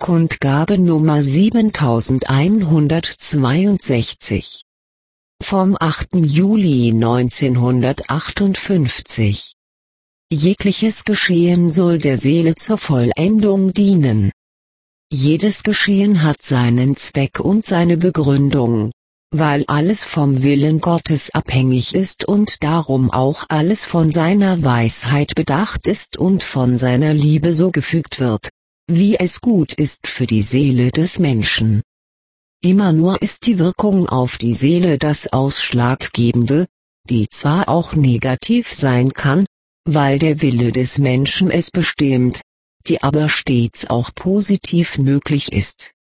Kundgabe Nummer 7162. Vom 8. Juli 1958. Jegliches Geschehen soll der Seele zur Vollendung dienen. Jedes Geschehen hat seinen Zweck und seine Begründung, weil alles vom Willen Gottes abhängig ist und darum auch alles von seiner Weisheit bedacht ist und von seiner Liebe so gefügt wird, wie es gut ist für die Seele des Menschen. Immer nur ist die Wirkung auf die Seele das Ausschlaggebende, die zwar auch negativ sein kann, weil der Wille des Menschen es bestimmt, die aber stets auch positiv möglich ist.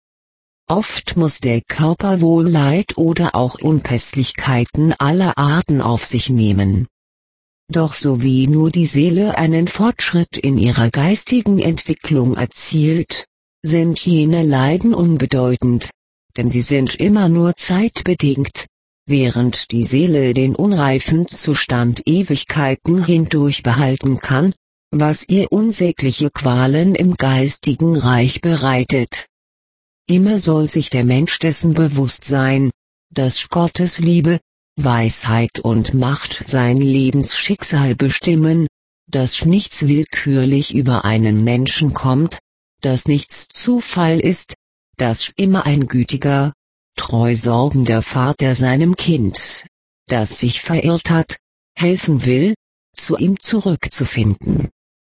Oft muss der Körper wohl Leid oder auch Unpässlichkeiten aller Arten auf sich nehmen. Doch so wie nur die Seele einen Fortschritt in ihrer geistigen Entwicklung erzielt, sind jene Leiden unbedeutend, denn sie sind immer nur zeitbedingt, während die Seele den unreifen Zustand Ewigkeiten hindurch behalten kann, was ihr unsägliche Qualen im geistigen Reich bereitet. Immer soll sich der Mensch dessen bewusst sein, dass Gottes Liebe, Weisheit und Macht sein Lebensschicksal bestimmen, dass nichts willkürlich über einen Menschen kommt, dass nichts Zufall ist, dass immer ein gütiger, treu sorgender Vater seinem Kind, das sich verirrt hat, helfen will, zu ihm zurückzufinden.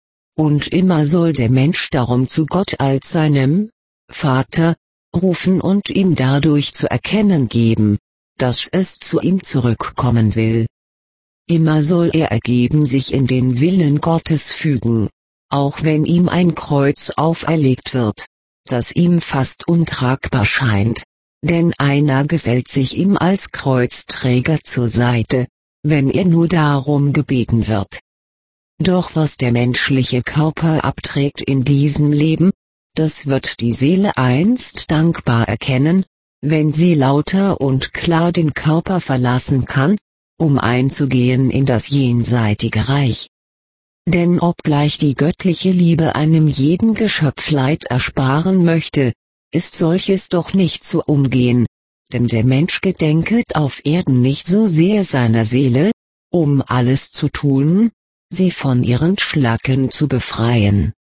Und immer soll der Mensch darum zu Gott als seinem Vater rufen und ihm dadurch zu erkennen geben, dass es zu ihm zurückkommen will. Immer soll er ergeben sich in den Willen Gottes fügen, auch wenn ihm ein Kreuz auferlegt wird, das ihm fast untragbar scheint, denn einer gesellt sich ihm als Kreuzträger zur Seite, wenn er nur darum gebeten wird. Doch was der menschliche Körper abträgt in diesem Leben, das wird die Seele einst dankbar erkennen, wenn sie lauter und klar den Körper verlassen kann, um einzugehen in das jenseitige Reich. Denn obgleich die göttliche Liebe einem jeden Geschöpf Leid ersparen möchte, ist solches doch nicht zu umgehen, denn der Mensch gedenket auf Erden nicht so sehr seiner Seele, um alles zu tun, sie von ihren Schlacken zu befreien.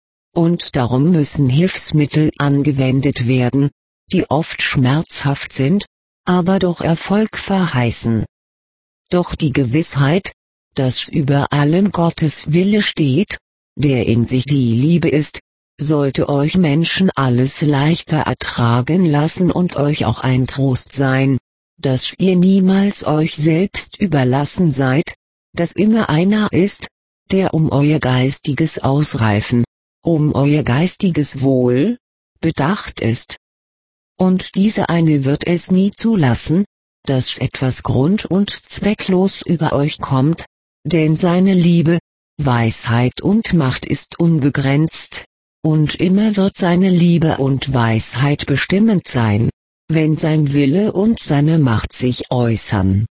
Und darum müssen Hilfsmittel angewendet werden, die oft schmerzhaft sind, aber doch Erfolg verheißen. Doch die Gewissheit, dass über allem Gottes Wille steht, der in sich die Liebe ist, sollte euch Menschen alles leichter ertragen lassen und euch auch ein Trost sein, dass ihr niemals euch selbst überlassen seid, dass immer einer ist, der um euer geistiges Ausreifen, um euer geistiges Wohl, bedacht ist. Und diese eine wird es nie zulassen, dass etwas grund- und zwecklos über euch kommt, denn seine Liebe, Weisheit und Macht ist unbegrenzt, und immer wird seine Liebe und Weisheit bestimmend sein, wenn sein Wille und seine Macht sich äußern.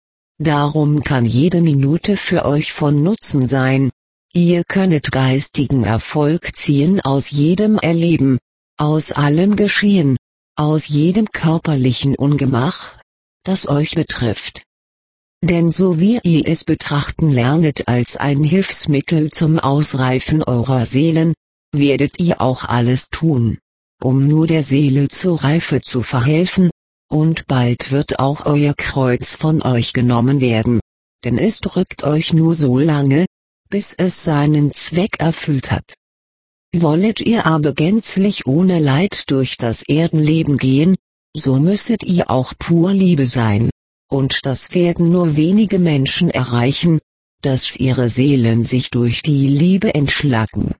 Darum kann jede Minute für euch von Nutzen sein, ihr könnet geistigen Erfolg ziehen aus jedem Erleben, aus allem Geschehen, aus jedem körperlichen Ungemach, das euch betrifft. Denn so wie ihr es betrachten lernet als ein Hilfsmittel zum Ausreifen eurer Seelen, werdet ihr auch alles tun, um nur der Seele zur Reife zu verhelfen, und bald wird auch euer Kreuz von euch genommen werden, denn es drückt euch nur so lange, bis es seinen Zweck erfüllt hat. Wollet ihr aber gänzlich ohne Leid durch das Erdenleben gehen, so müsset ihr auch pur Liebe sein, und das werden nur wenige Menschen erreichen, dass ihre Seelen sich durch die Liebe entschlacken.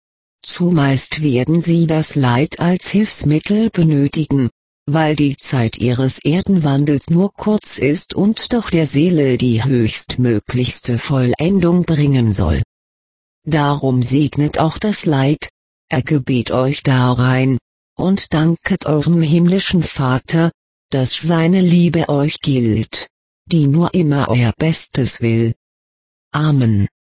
Zumeist werden sie das Leid als Hilfsmittel benötigen, weil die Zeit ihres Erdenwandels nur kurz ist und doch der Seele die höchstmöglichste Vollendung bringen soll. Darum segnet auch das Leid, ergebet euch darein, und danket eurem himmlischen Vater, dass seine Liebe euch gilt, die nur immer euer Bestes will. Amen.